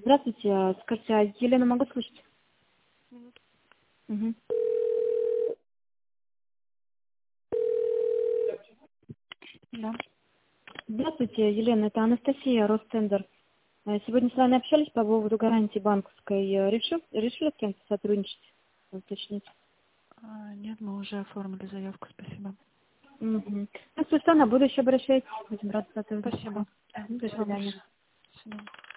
Здравствуйте, скажите, а Елена могу слышать? Мгм. Да. Здравствуйте, Елена, это Анастасия, Ростендер. Сегодня с вами общались по поводу гарантии банковской. Решили с кем-то сотрудничать, уточнить? Нет, мы уже оформили заявку, спасибо. Угу. Ну, если что, на будущее обращайтесь. Будем рады сотрудничеству. Спасибо. Да, До спасибо свидания. большое. До свидания.